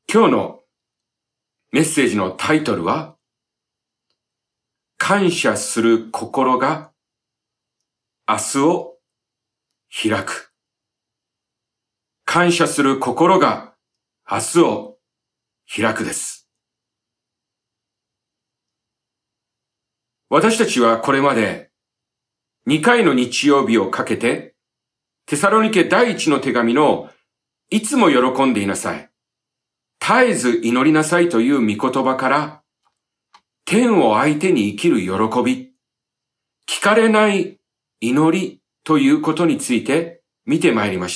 今日のメッセージのタイトルは、感謝する心が明日を開く。感謝する心が明日を開くです。私たちはこれまで2回の日曜日をかけて、テサロニケ第一の手紙のいつも喜んでいなさい。絶えず祈りなさいという御言葉から、天を相手に生きる喜び、聞かれない祈りということについて見てまいりました。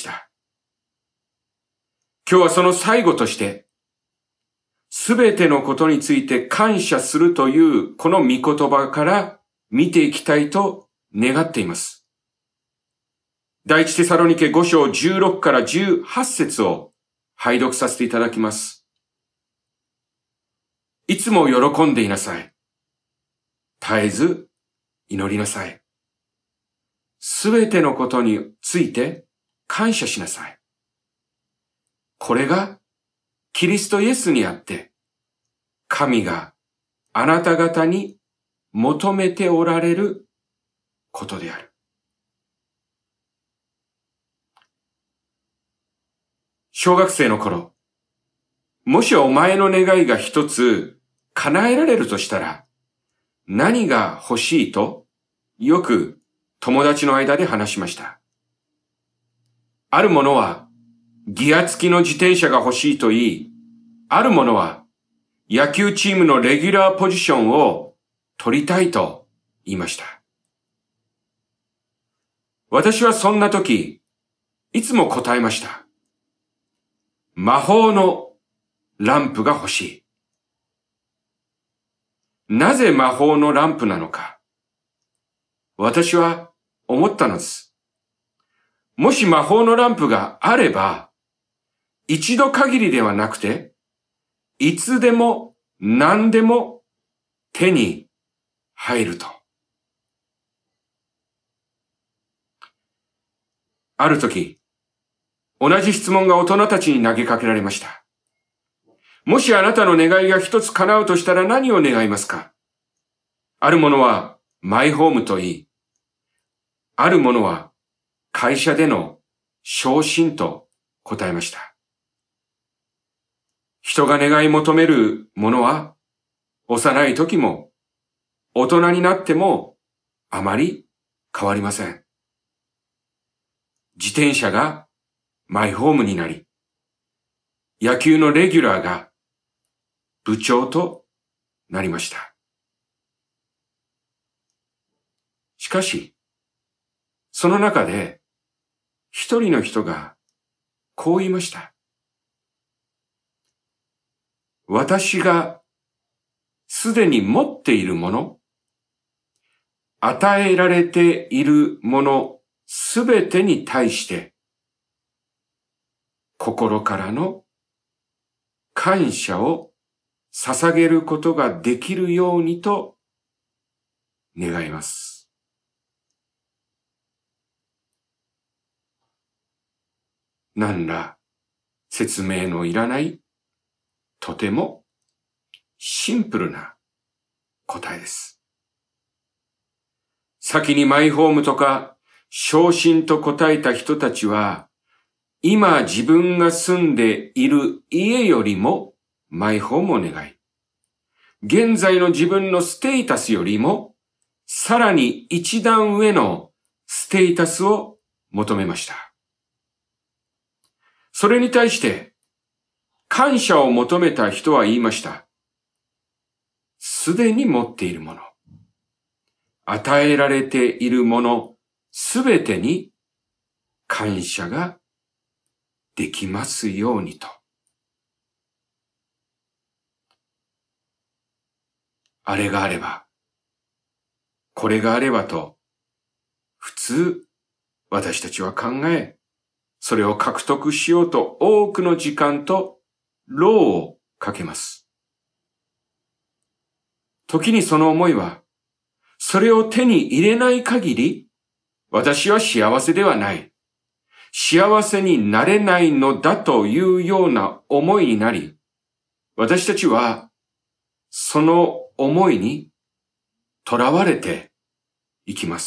今日はその最後として、すべてのことについて感謝するというこの御言葉から見ていきたいと願っています。第一テサロニケ5章16から18節を拝読させていただきます。いつも喜んでいなさい。絶えず祈りなさい。すべてのことについて感謝しなさい。これがキリストイエスにあって、神があなた方に求めておられることである。小学生の頃、もしお前の願いが一つ叶えられるとしたら、何が欲しいとよく友達の間で話しました。ある者はギア付きの自転車が欲しいと言い、ある者は野球チームのレギュラーポジションを取りたいと言いました。私はそんな時、いつも答えました。魔法のランプが欲しい。なぜ魔法のランプなのか。私は思ったのです。もし魔法のランプがあれば、一度限りではなくて、いつでも何でも手に入ると。ある時、同じ質問が大人たちに投げかけられました。もしあなたの願いが一つ叶うとしたら何を願いますか？ある者はマイホームと言い、ある者は会社での昇進と答えました。人が願い求めるものは、幼い時も大人になってもあまり変わりません。自転車がマイホームになり、野球のレギュラーが部長となりました。しかし、その中で一人の人がこう言いました。私がすでに持っているもの、与えられているものすべてに対して、心からの感謝を捧げることができるようにと願います。何ら説明のいらない、とてもシンプルな答えです。先にマイホームとか昇進と答えた人たちは、今自分が住んでいる家よりもマイホームを願い、現在の自分のステータスよりもさらに一段上のステータスを求めました。それに対して感謝を求めた人は言いました。すでに持っているもの、与えられているものすべてに感謝ができますようにと。あれがあれば、これがあればと、普通私たちは考え、それを獲得しようと多くの時間と労をかけます。時にその思いは、それを手に入れない限り、私は幸せではない。幸せになれないのだというような思いになり、 私たちはその思いにとらわれていきます。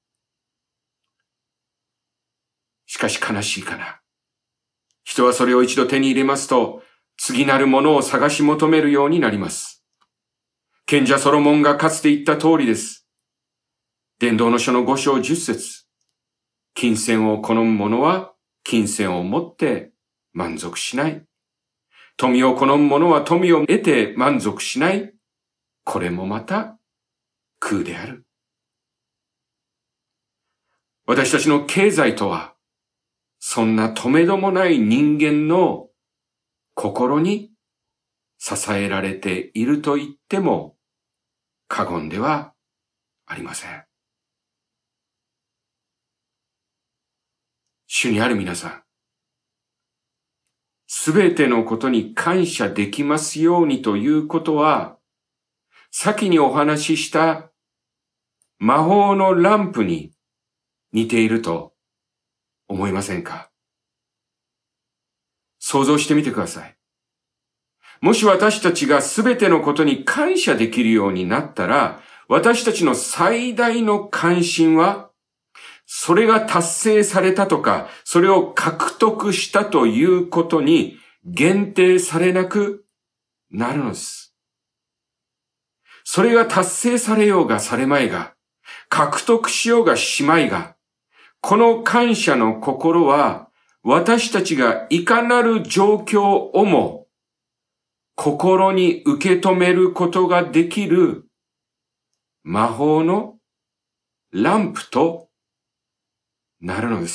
しかし悲しいかな。人はそれを一度手に入れますと、次なるものを探し求めるようになります。賢者ソロモンがかつて言った通りです。伝道の書の5章10節。金銭を好む者は金銭を持って満足しない。富を好む者は富を得て満足しない。これもまた空である。私たちの経済とは、そんなとめどもない人間の心に支えられていると言っても過言ではありません。主にある皆さん、すべてのことに感謝できますようにということは、先にお話しした魔法のランプに似ていると思いませんか？想像してみてください。もし私たちがすべてのことに感謝できるようになったら、私たちの最大の関心は、それが達成されたとか、それを獲得したということに限定されなくなるのです。それが達成されようがされまいが、獲得しようがしまいが、この感謝の心は、私たちがいかなる状況をも心に受け止めることができる魔法のランプとなるのです。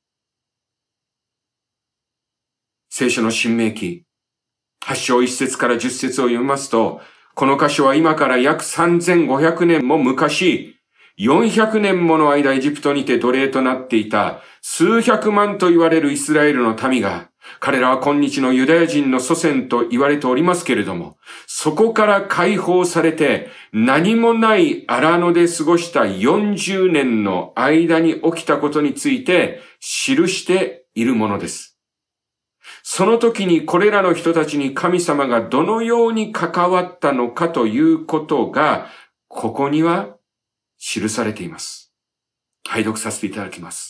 聖書の申命記8章1節から10節を読みますと、この箇所は今から約3500年も昔、400年もの間エジプトにて奴隷となっていた数百万と言われるイスラエルの民が、彼らは今日のユダヤ人の祖先と言われておりますけれども、そこから解放されて何もない荒野で過ごした40年の間に起きたことについて記しているものです。その時にこれらの人たちに神様がどのように関わったのかということが、ここには記されています。拝読させていただきます。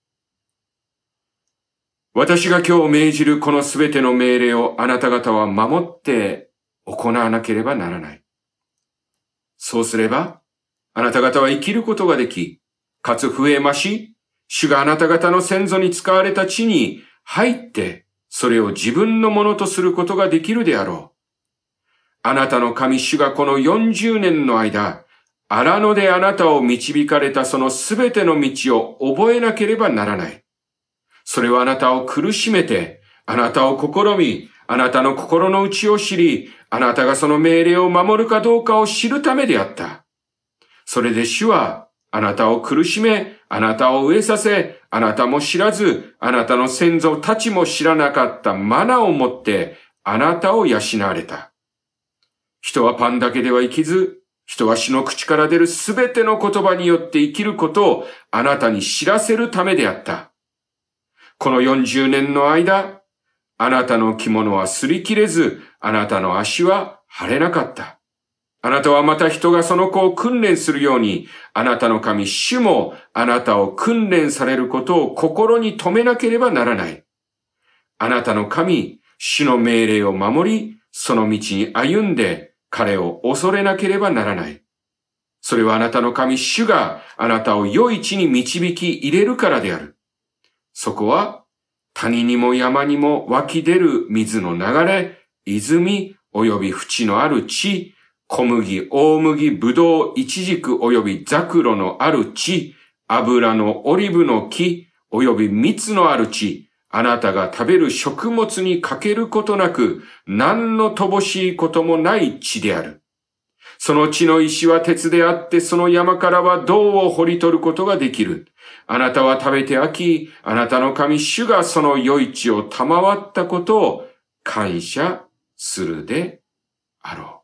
私が今日命じるこのすべての命令をあなた方は守って行わなければならない。そうすれば、あなた方は生きることができ、かつ増え増し、主があなた方の先祖に使われた地に入って、それを自分のものとすることができるであろう。あなたの神主がこの40年の間、荒野であなたを導かれたそのすべての道を覚えなければならない。それはあなたを苦しめて、あなたを試み、あなたの心の内を知り、あなたがその命令を守るかどうかを知るためであった。それで主は、あなたを苦しめ、あなたを飢えさせ、あなたも知らず、あなたの先祖たちも知らなかったマナをもって、あなたを養われた。人はパンだけでは生きず、人は主の口から出るすべての言葉によって生きることをあなたに知らせるためであった。この40年の間、あなたの着物は擦り切れず、あなたの足は腫れなかった。あなたはまた人がその子を訓練するように、あなたの神主もあなたを訓練されることを心に留めなければならない。あなたの神、主の命令を守り、その道に歩んで、彼を恐れなければならない。それはあなたの神主があなたを良い地に導き入れるからである。そこは谷にも山にも湧き出る水の流れ、泉及び淵のある地、小麦、大麦、ぶどう、イチジク及びザクロのある地、油のオリブの木及び蜜のある地、あなたが食べる食物に欠けることなく、何の乏しいこともない地である。その地の石は鉄であって、その山からは銅を掘り取ることができる。あなたは食べて飽き、あなたの神主がその良い地を賜ったことを感謝するであろ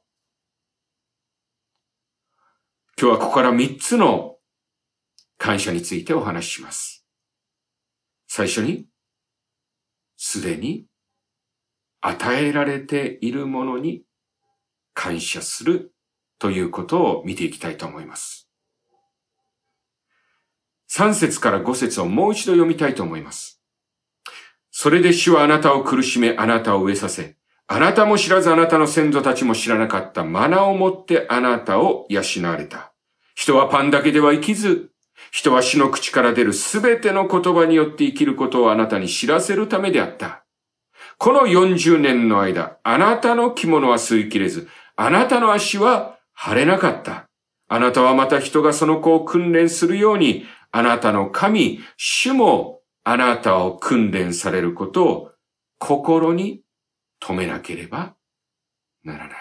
う。今日はここから3つの感謝についてお話しします。最初に、すでに与えられているものに感謝するということを見ていきたいと思います。3節から5節をもう一度読みたいと思います。それで主はあなたを苦しめ、あなたを飢えさせ、あなたも知らずあなたの先祖たちも知らなかったマナをもってあなたを養われた。人はパンだけでは生きず、人は主の口から出るすべての言葉によって生きることをあなたに知らせるためであった。この40年の間、あなたの着物は擦り切れず、あなたの足は腫れなかった。あなたはまた人がその子を訓練するように、あなたの神、主もあなたを訓練されることを心に留めなければならない。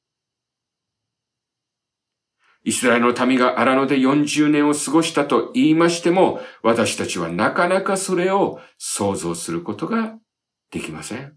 イスラエルの民が荒野で40年を過ごしたと言いましても、私たちはなかなかそれを想像することができません。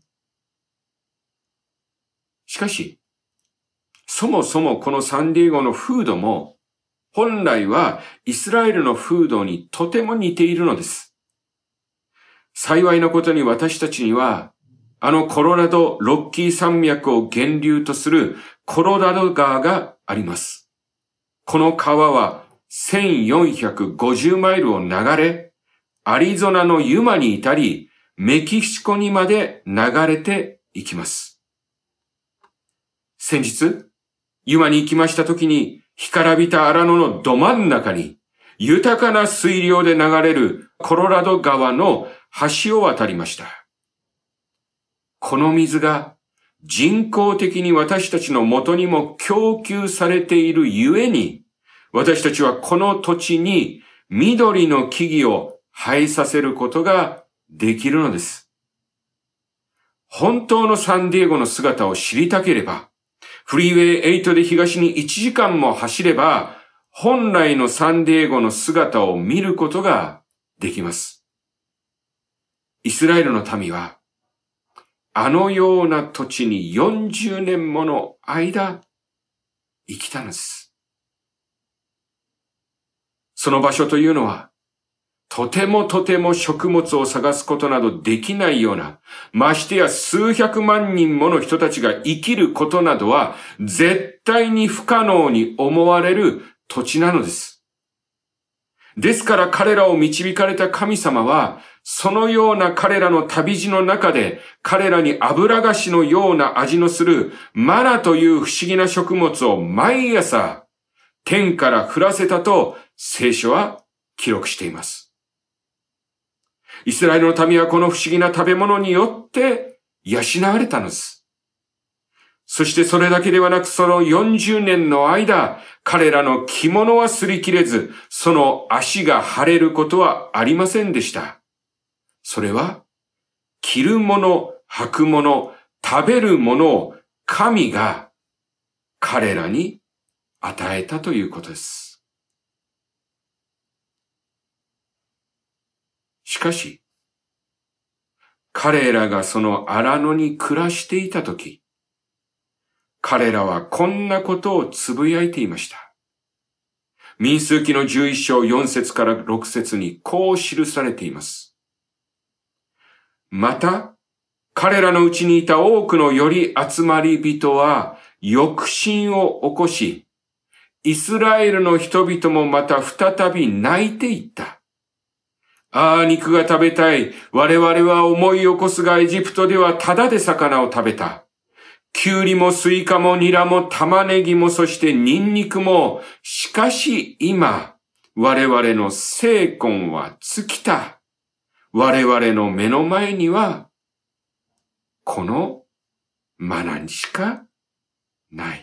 しかし、そもそもこのサンディエゴの風土も、本来はイスラエルの風土にとても似ているのです。幸いなことに私たちには、あのコロラド・ロッキー山脈を源流とするコロラド川があります。この川は1450マイルを流れ、アリゾナのユマに至り、メキシコにまで流れていきます。先日、ユマに行きましたときに、干からびた荒野のど真ん中に、豊かな水量で流れるコロラド川の橋を渡りました。この水が人工的に私たちの元にも供給されているゆえに、私たちはこの土地に緑の木々を生えさせることができるのです。本当のサンディエゴの姿を知りたければ、フリーウェイ8で東に1時間も走れば、本来のサンディエゴの姿を見ることができます。イスラエルの民は、あのような土地に40年もの間、生きたのです。その場所というのは、とても食物を探すことなどできないような、ましてや数百万人もの人たちが生きることなどは、絶対に不可能に思われる土地なのです。ですから彼らを導かれた神様は、そのような彼らの旅路の中で、彼らに油菓子のような味のするマナという不思議な食物を毎朝、天から降らせたと聖書は記録しています。イスラエルの民はこの不思議な食べ物によって養われたのです。そしてそれだけではなく、その40年の間、彼らの着物は擦り切れず、その足が腫れることはありませんでした。それは、着るもの、履くもの、食べるものを神が彼らに与えたということです。しかし、彼らがその荒野に暮らしていたとき、彼らはこんなことをつぶやいていました。民数記の11章4節から6節にこう記されています。また、彼らのうちにいた多くのより集まり人は抑心を起こし、イスラエルの人々もまた再び泣いていった。ああ、肉が食べたい。我々は思い起こすがエジプトではただで魚を食べた。キュウリもスイカもニラも玉ねぎもそしてニンニクも。しかし今、我々の精魂は尽きた。我々の目の前には、このマナにしかない。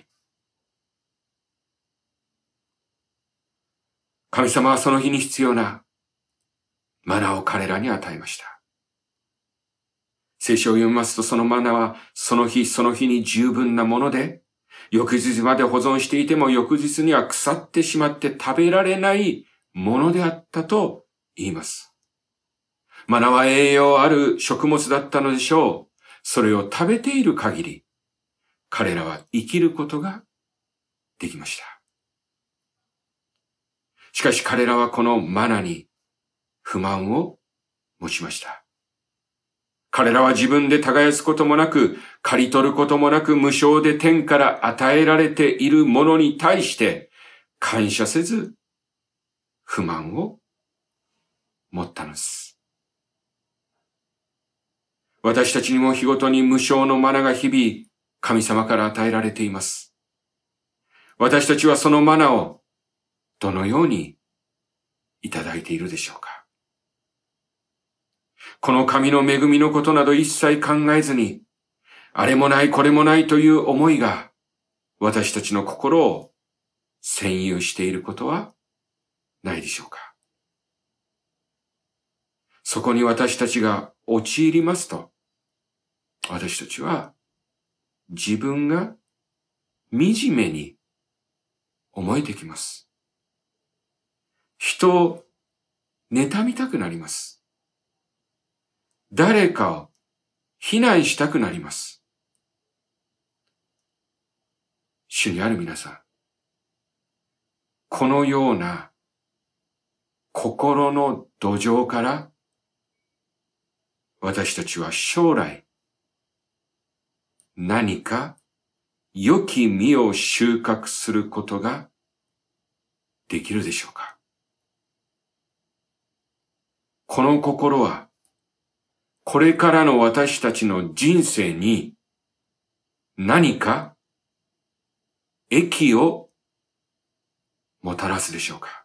神様はその日に必要なマナを彼らに与えました。聖書を読みますと、そのマナはその日その日に十分なもので、翌日まで保存していても翌日には腐ってしまって食べられないものであったと言います。マナは栄養ある食物だったのでしょう。それを食べている限り、彼らは生きることができました。しかし彼らはこのマナに不満を持ちました。 彼らは自分で耕すこともなく、刈り取ることもなく無償で天から与えられているものに対して感謝せず、不満を持ったのです。私たちにも日ごとに無償のマナが日々神様から与えられています。私たちはそのマナをどのようにいただいているでしょうか。この神の恵みのことなど一切考えずに、あれもないこれもないという思いが私たちの心を占有していることはないでしょうか。そこに私たちが陥りますと、私たちは自分が惨めに思えてきます。人を妬みたくなります。誰かを非難したくなります。主にある皆さん、このような心の土壌から私たちは将来何か良き実を収穫することができるでしょうか。この心はこれからの私たちの人生に何か益をもたらすでしょうか。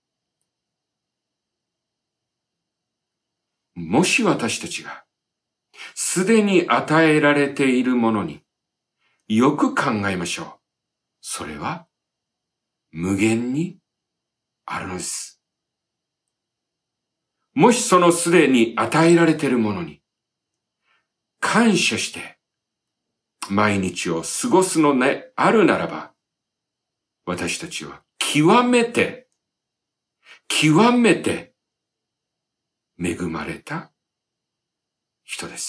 もし私たちがすでに与えられているものによく考えましょう。それは無限にあるのです。もしそのすでに与えられているものに感謝して毎日を過ごすのであるならば、私たちは極めて恵まれた人です。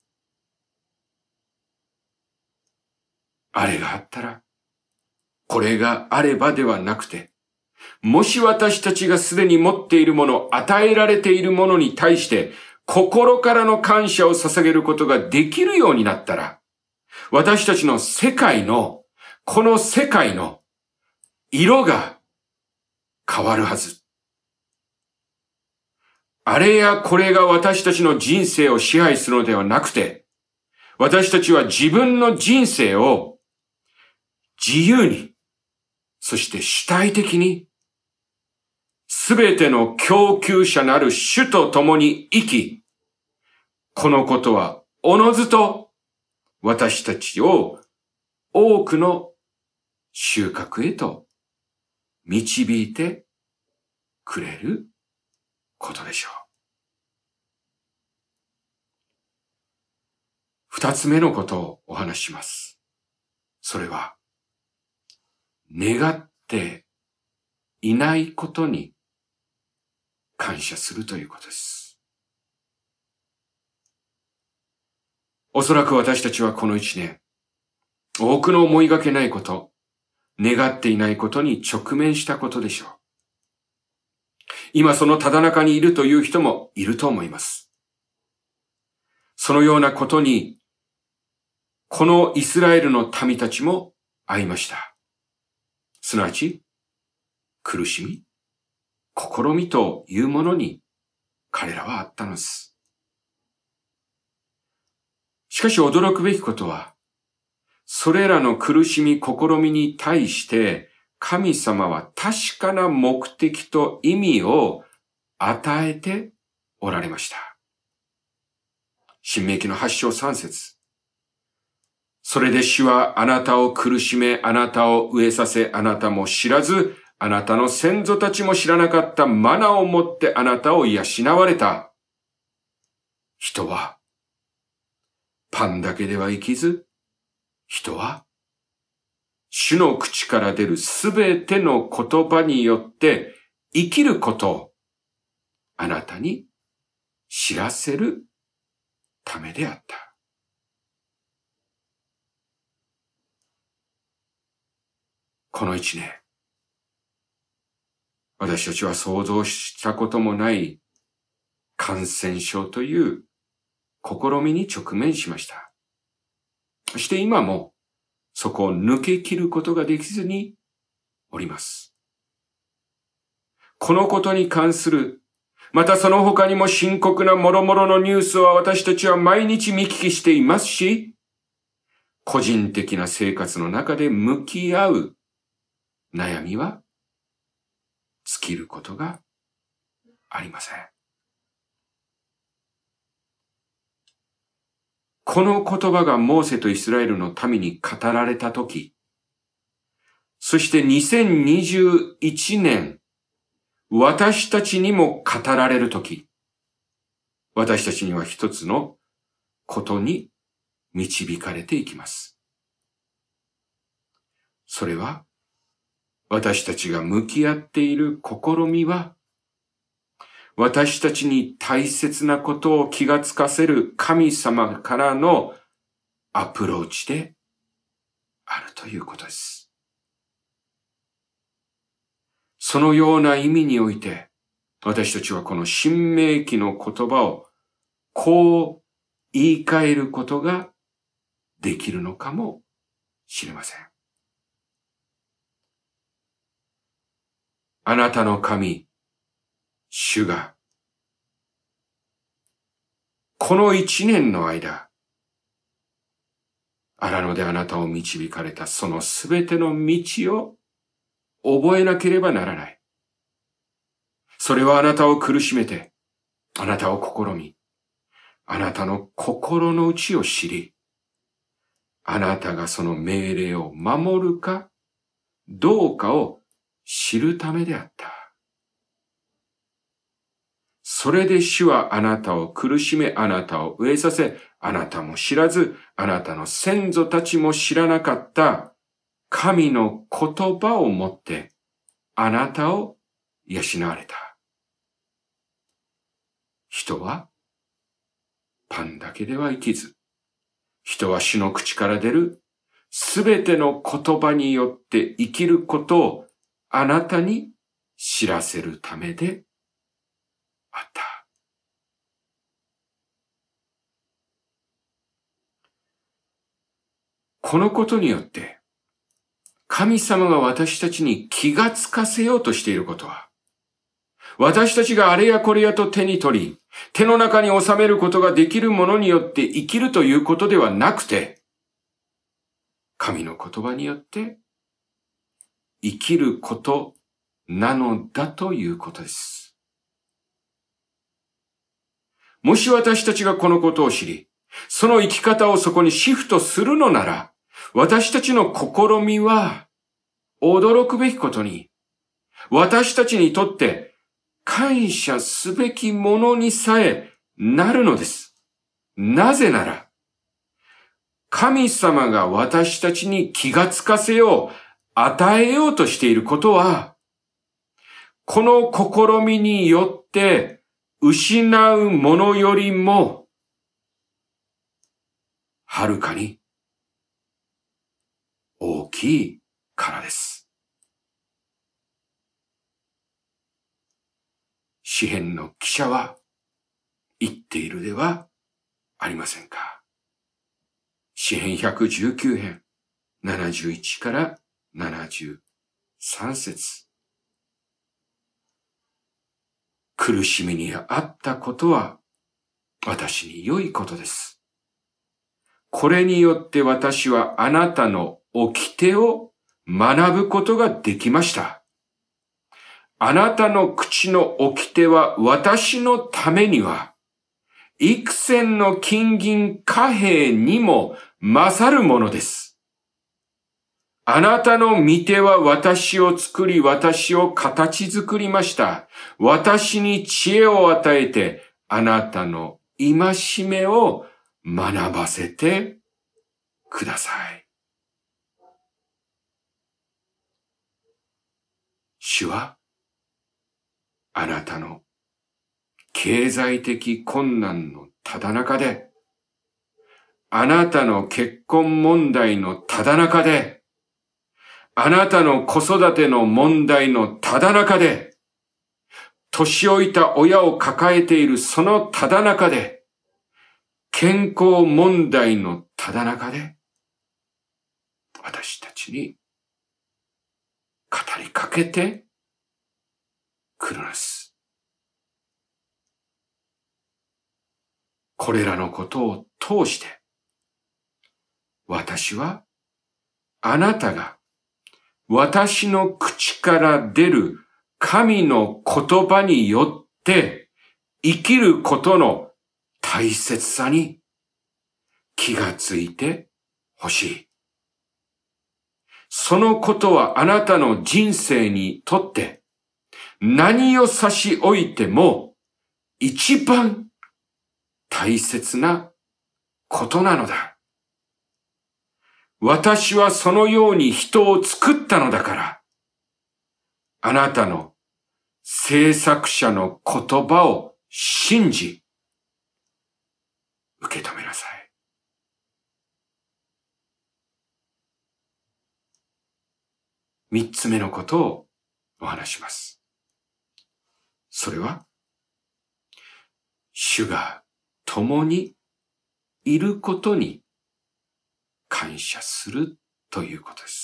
あれがあったら、これがあればではなくて、もし私たちがすでに持っているもの、与えられているものに対して心からの感謝を捧げることができるようになったら、私たちのこの世界の色が変わるはず。あれやこれが私たちの人生を支配するのではなくて、私たちは自分の人生を自由に、そして主体的に、すべての供給者なる主と共に生き、このことはおのずと私たちを多くの収穫へと導いてくれることでしょう。二つ目のことをお話しします。それは、願っていないことに感謝するということです。おそらく私たちはこの一年、多くの思いがけないこと、願っていないことに直面したことでしょう。今そのただ中にいるという人もいると思います。そのようなことに、このイスラエルの民たちも遭いました。すなわち、苦しみ、試みというものに彼らはあったのです。しかし驚くべきことは、それらの苦しみ、試みに対して神様は確かな目的と意味を与えておられました。申命記の8章3節。それで主はあなたを苦しめ、あなたを飢えさせ、あなたも知らず、あなたの先祖たちも知らなかったマナをもってあなたを養われた。人はパンだけでは生きず、人は主の口から出るすべての言葉によって生きることをあなたに知らせるためであった。この一年、私たちは想像したこともない感染症という試みに直面しました。そして今もそこを抜け切ることができずにおります。このことに関する、またその他にも深刻な諸々のニュースは私たちは毎日見聞きしていますし、個人的な生活の中で向き合う悩みは尽きることがありません。この言葉がモーセとイスラエルの民に語られたとき、そして2021年、私たちにも語られるとき、私たちには一つのことに導かれていきます。それは、私たちが向き合っている試みは、私たちに大切なことを気がつかせる神様からのアプローチであるということです。そのような意味において、私たちはこの新明記の言葉をこう言い換えることができるのかもしれません。あなたの神、主が、この一年の間、荒野であなたを導かれたそのすべての道を覚えなければならない。それはあなたを苦しめて、あなたを試み、あなたの心の内を知り、あなたがその命令を守るかどうかを知るためであった。それで主はあなたを苦しめ、あなたを飢えさせ、あなたも知らず、あなたの先祖たちも知らなかった神の言葉をもって、あなたを養われた。人はパンだけでは生きず、人は主の口から出るすべての言葉によって生きることをあなたに知らせるためであった。このことによって、神様が私たちに気がつかせようとしていることは、私たちがあれやこれやと手に取り、手の中に収めることができるものによって生きるということではなくて、神の言葉によって生きることなのだということです。もし私たちがこのことを知り、その生き方をそこにシフトするのなら、私たちの試みは驚くべきことに、私たちにとって感謝すべきものにさえなるのです。なぜなら、神様が私たちに気がつかせよう、与えようとしていることは、この試みによって失うものよりも、はるかに大きいからです。詩編の記者は言っているではありませんか。詩編119編71から73節。苦しみにあったことは私に良いことです。これによって私はあなたの掟を学ぶことができました。あなたの口の掟は私のためには、幾千の金銀貨幣にも勝るものです。あなたの御手は私を作り、私を形作りました。私に知恵を与えて、あなたの戒めを学ばせてください。主は、あなたの経済的困難のただ中で、あなたの結婚問題のただ中で、あなたの子育ての問題のただ中で、年老いた親を抱えているそのただ中で、 健康問題のただ中で、私たちに語りかけてくるのです。これらのことを通して、私はあなたが私の口から出る神の言葉によって生きることの大切さに気がついてほしい。そのことはあなたの人生にとって何を差し置いても一番大切なことなのだ。私はそのように人を作ったのだから、あなたの制作者の言葉を信じ、受け止めなさい。三つ目のことをお話します。それは、主が共にいることに感謝するということです。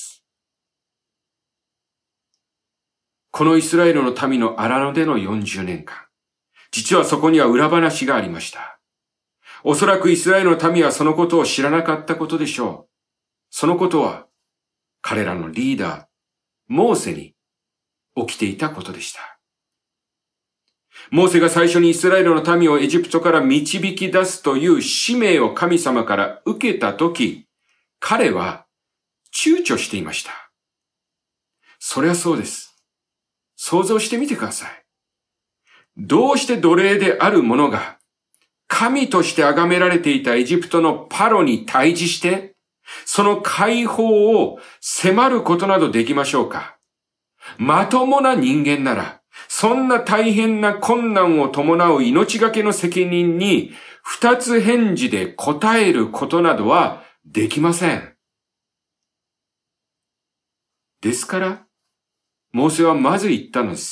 このイスラエルの民の荒野での40年間、実はそこには裏話がありました。おそらくイスラエルの民はそのことを知らなかったことでしょう。そのことは彼らのリーダー、モーセに起きていたことでした。モーセが最初にイスラエルの民をエジプトから導き出すという使命を神様から受けたとき、彼は躊躇していました。それはそうです。想像してみてください。どうして奴隷である者が神として崇められていたエジプトのパロに対峙して、その解放を迫ることなどできましょうか？まともな人間なら、そんな大変な困難を伴う命がけの責任に二つ返事で答えることなどはできません。ですから、モーセはまず言ったのです。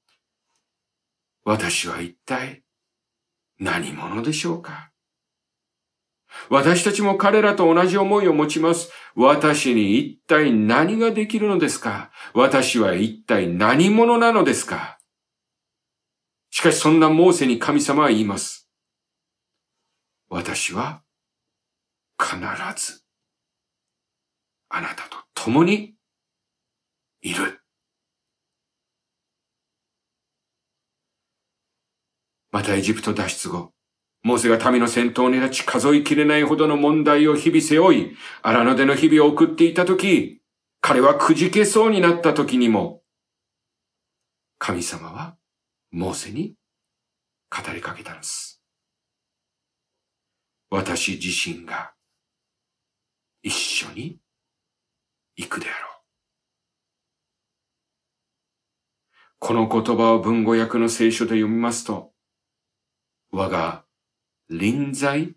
私は一体何者でしょうか？私たちも彼らと同じ思いを持ちます。私に一体何ができるのですか？私は一体何者なのですか？しかしそんなモーセに神様は言います。私は必ずあなたと共にいる。またエジプト脱出後、モーセが民の先頭に立ち数えきれないほどの問題を日々背負い、荒野での日々を送っていたとき、彼はくじけそうになったときにも、神様はモーセに語りかけたのです。私自身が一緒に行くであろう。この言葉を文語訳の聖書で読みますと、我が臨在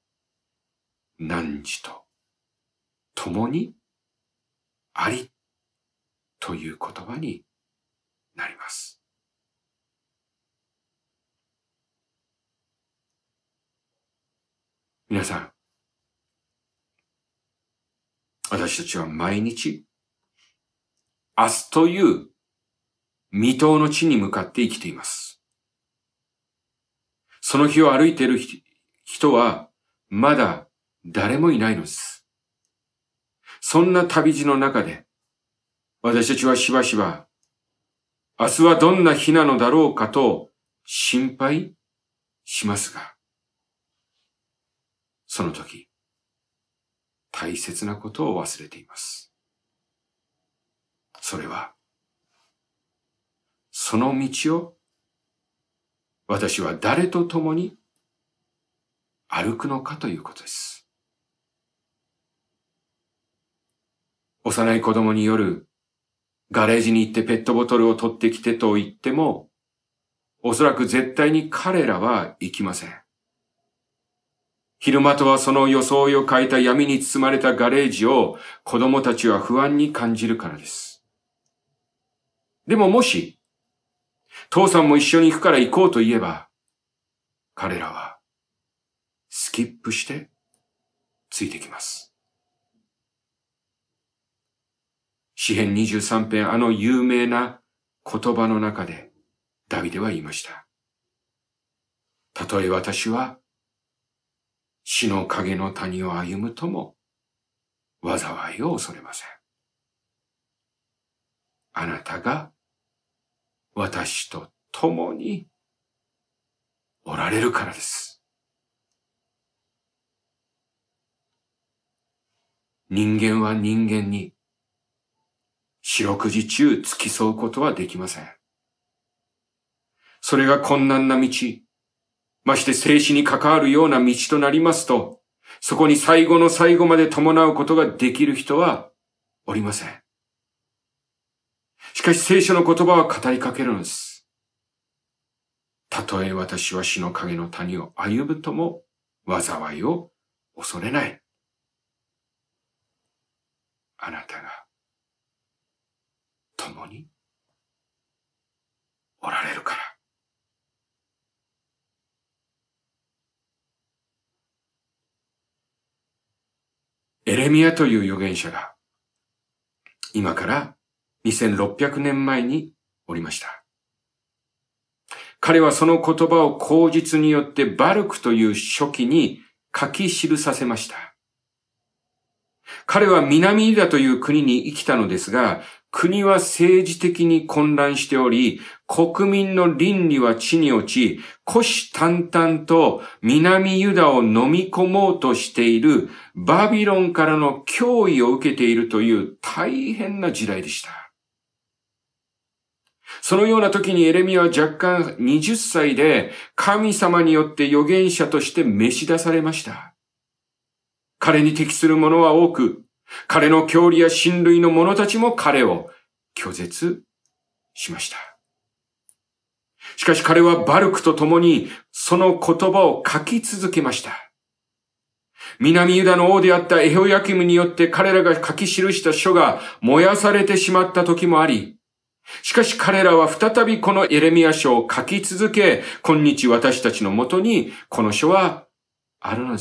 汝と共にありという言葉になります。皆さん、私たちは毎日明日という未踏の地に向かって生きています。その日を歩いている人はまだ誰もいないのです。そんな旅路の中で私たちはしばしば明日はどんな日なのだろうかと心配しますが、その時大切なことを忘れています。それはその道を私は誰と共に歩くのかということです。幼い子供に夜、ガレージに行ってペットボトルを取ってきてと言っても、おそらく絶対に彼らは行きません。昼間とはその装いを変えた闇に包まれたガレージを子供たちは不安に感じるからです。でももし、父さんも一緒に行くから行こうと言えば、彼らは好キップしてついてきます。詩編23編、あの有名な言葉の中でダビデは言いました。たとえ私は死の影の谷を歩むとも災いを恐れません。あなたが私と共におられるからです。人間は人間に四六時中付き添うことはできません。それが困難な道、まして生死に関わるような道となりますと、そこに最後の最後まで伴うことができる人はおりません。しかし聖書の言葉は語りかけるのです。たとえ私は死の影の谷を歩むとも災いを恐れない。あなたが共におられるから。エレミヤという預言者が今から2600年前におりました。彼はその言葉を口実によってバルクという書記に書き記させました。彼は南ユダという国に生きたのですが、国は政治的に混乱しており、国民の倫理は地に落ち、虎視眈々と南ユダを飲み込もうとしているバビロンからの脅威を受けているという大変な時代でした。そのような時にエレミヤは若干20歳で神様によって預言者として召し出されました。彼に適する者は多く、彼の郷里や親類の者たちも彼を拒絶しました。しかし彼はバルクと共にその言葉を書き続けました。南ユダの王であったエホヤキムによって彼らが書き記した書が燃やされてしまった時もあり、しかし彼らは再びこのエレミヤ書を書き続け、今日私たちのもとにこの書はあるのです。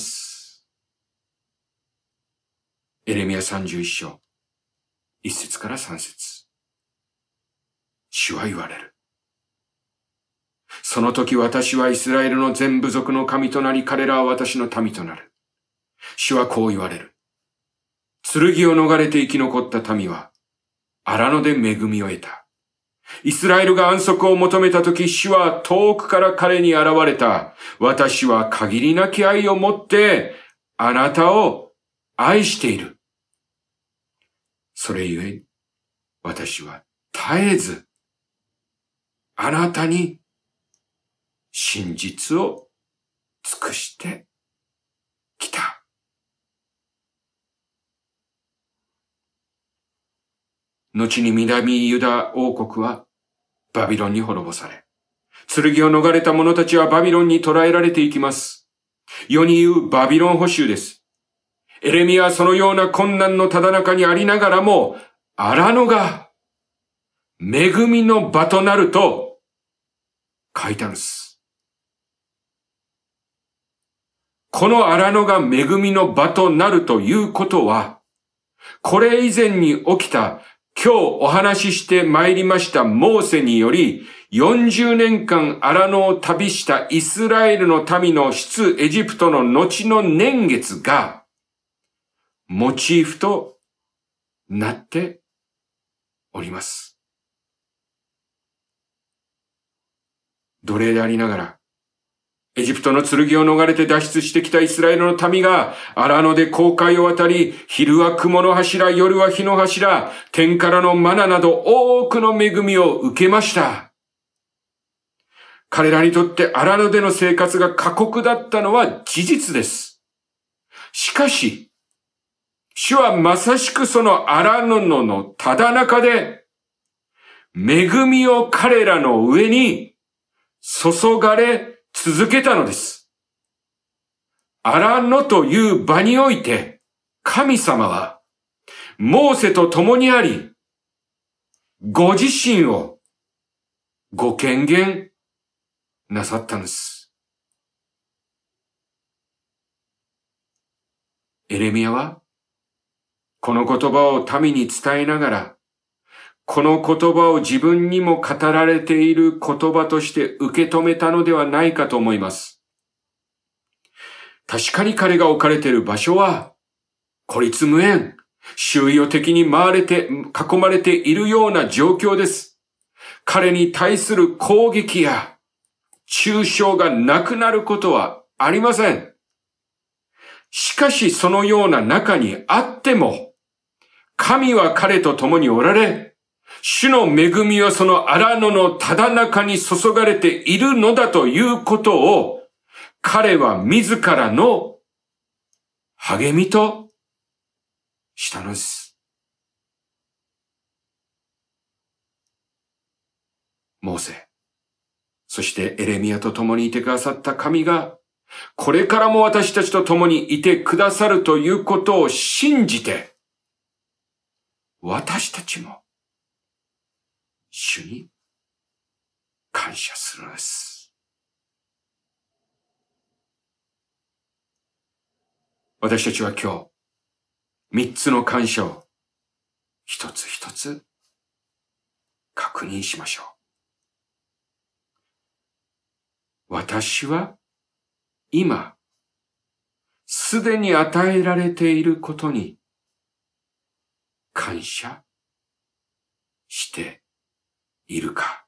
エレミヤ31章、1節から3節。主は言われる。その時私はイスラエルの全部族の神となり、彼らは私の民となる。主はこう言われる。剣を逃れて生き残った民は、荒野で恵みを得た。イスラエルが安息を求めた時、主は遠くから彼に現れた。私は限りなき愛を持って、あなたを愛している。それゆえ、私は絶えず、あなたに真実を尽くしてきた。後に南ユダ王国はバビロンに滅ぼされ、剣を逃れた者たちはバビロンに捕らえられていきます。世に言うバビロン捕囚です。エレミヤはそのような困難のただ中にありながらも、荒野が恵みの場となると書いたんです。この荒野が恵みの場となるということは、これ以前に起きた今日お話しして参りましたモーセにより、40年間荒野を旅したイスラエルの民の出エジプトの後の年月が、モチーフとなっております。奴隷でありながら、エジプトの剣を逃れて脱出してきたイスラエルの民が荒野で航海を渡り、昼は雲の柱、夜は日の柱、天からのマナなど多くの恵みを受けました。彼らにとって荒野での生活が過酷だったのは事実です。しかし、主はまさしくその荒野のただ中で、恵みを彼らの上に注がれ続けたのです。荒野という場において、神様は、モーセと共にあり、ご自身をご権限なさったんです。 エレミヤは、この言葉を民に伝えながら、この言葉を自分にも語られている言葉として受け止めたのではないかと思います。確かに彼が置かれている場所は、孤立無縁、周囲を敵に囲まれているような状況です。彼に対する攻撃や中傷がなくなることはありません。しかしそのような中にあっても、神は彼と共におられ、主の恵みはその荒野のただ中に注がれているのだということを、彼は自らの励みとしたのです。モーセ、そしてエレミヤと共にいてくださった神が、これからも私たちと共にいてくださるということを信じて、私たちも主に感謝するのです。私たちは今日、3つの感謝を一つ一つ確認しましょう。私は今、すでに与えられていることに感謝しているか。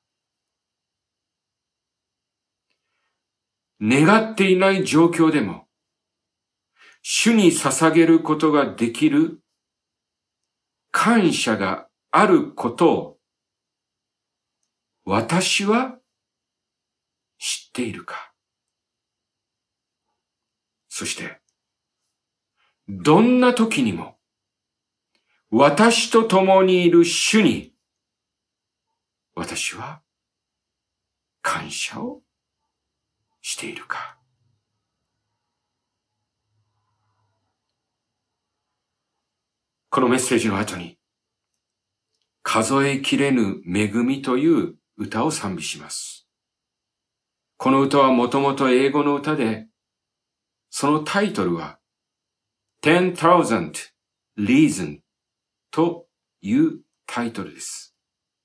願っていない状況でも、主に捧げることができる感謝があることを私は知っているか。そして、どんな時にも私と共にいる主に私は感謝をしているか。このメッセージの後に、数えきれぬ恵みという歌を賛美します。この歌はもともと英語の歌で、そのタイトルは 10,000 Reason というタイトルです。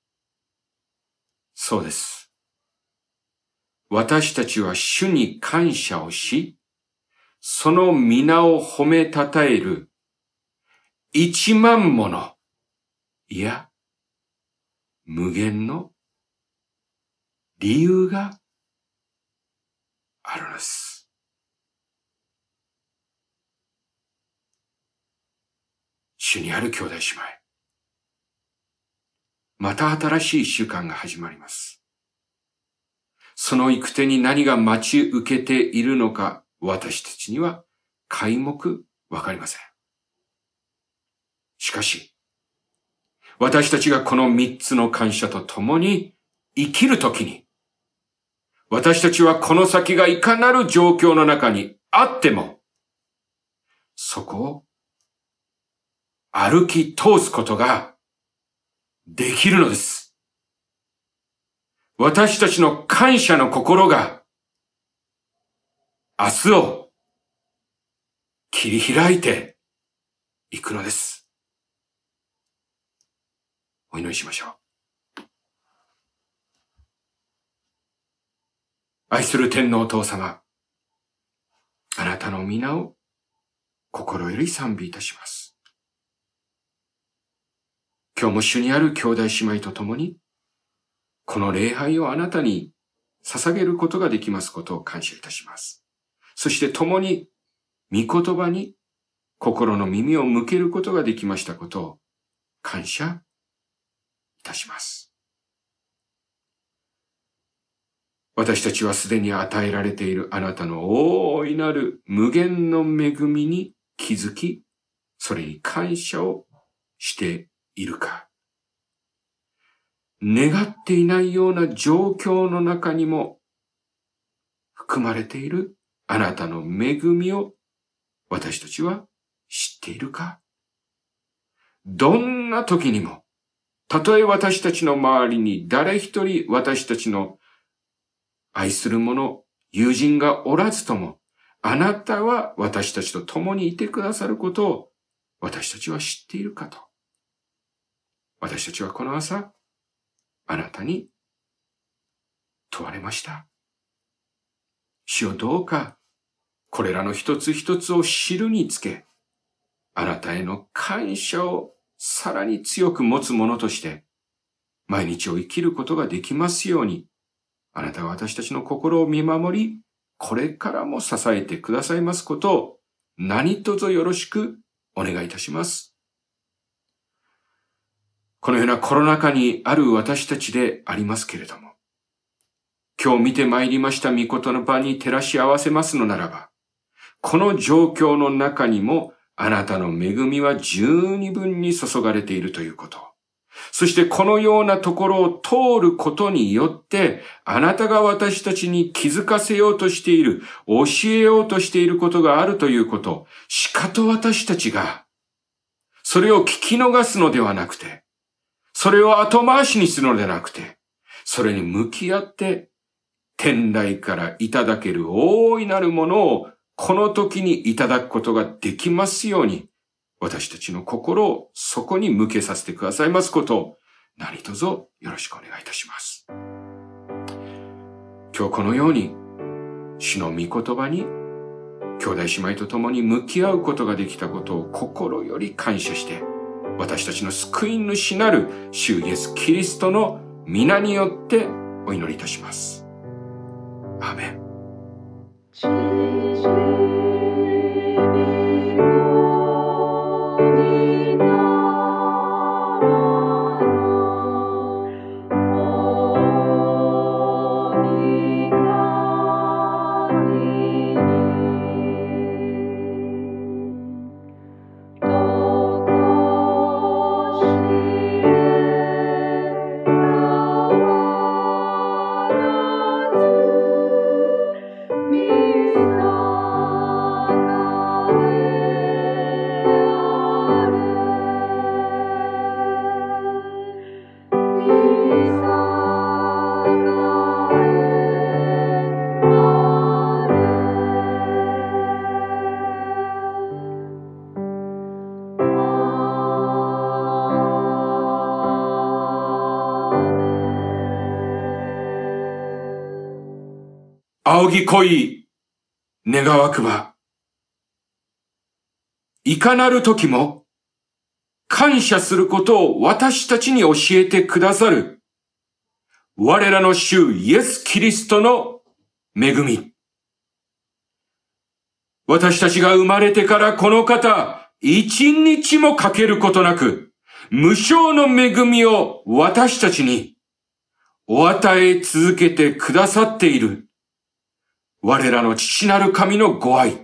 そうです。私たちは主に感謝をし、その皆を褒めたたえる1万もの、いや、無限の理由があるのです。主にある兄弟姉妹。また新しい1週間が始まります。その行く手に何が待ち受けているのか、私たちには皆目わかりません。しかし、私たちがこの3つの感謝と共に生きるときに、私たちはこの先がいかなる状況の中にあっても、そこを歩き通すことができるのです。私たちの感謝の心が明日を切り開いていくのです。お祈りしましょう。愛する天のお父様、あなたの皆を心より賛美いたします。今日も主にある兄弟姉妹と共に、この礼拝をあなたに捧げることができますことを感謝いたします。そして共に御言葉に心の耳を向けることができましたことを感謝いたします。私たちはすでに与えられているあなたの大いなる無限の恵みに気づき、それに感謝をしているか。願っていないような状況の中にも含まれているあなたの恵みを私たちは知っているか。どんな時にも、たとえ私たちの周りに誰一人私たちの愛する者、友人がおらずとも、 あなたは私たちと共にいてくださることを私たちは知っているかと。私たちはこの朝、あなたに問われました。主よ、どうかこれらの一つ一つを知るにつけ、あなたへの感謝をさらに強く持つものとして、毎日を生きることができますように、あなたは私たちの心を見守り、これからも支えてくださいますことを何卒よろしくお願いいたします。このようなコロナ禍にある私たちでありますけれども、今日見てまいりました御言葉に照らし合わせますのならば、この状況の中にもあなたの恵みは十二分に注がれているということ。そしてこのようなところを通ることによって、あなたが私たちに気づかせようとしている、教えようとしていることがあるということ、しかと私たちが、それを聞き逃すのではなくて、それを後回しにするのではなくて、それに向き合って、天来からいただける大いなるものを、この時にいただくことができますように、私たちの心をそこに向けさせてくださいますことを何卒よろしくお願いいたします。今日このように主の御言葉に兄弟姉妹と共に向き合うことができたことを心より感謝して、私たちの救い主なる主イエスキリストの皆によってお祈りいたします。アーメン。仰ぎ恋願わくば、いかなる時も感謝することを私たちに教えてくださる我らの主イエス・キリストの恵み。私たちが生まれてからこの方、一日も欠けることなく、無償の恵みを私たちにお与え続けてくださっている我らの父なる神のご愛。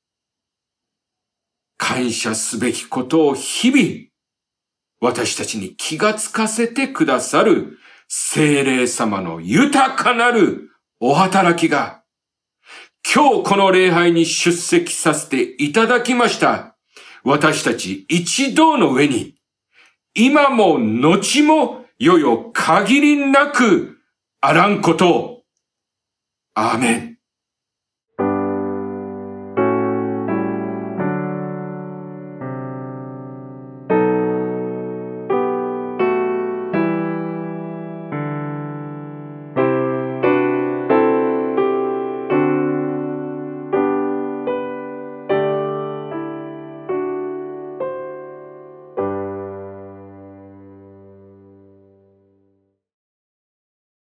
感謝すべきことを日々、私たちに気がつかせてくださる聖霊様の豊かなるお働きが、今日この礼拝に出席させていただきました。私たち一同の上に、今も後もよよ限りなくあらんことを。アーメン。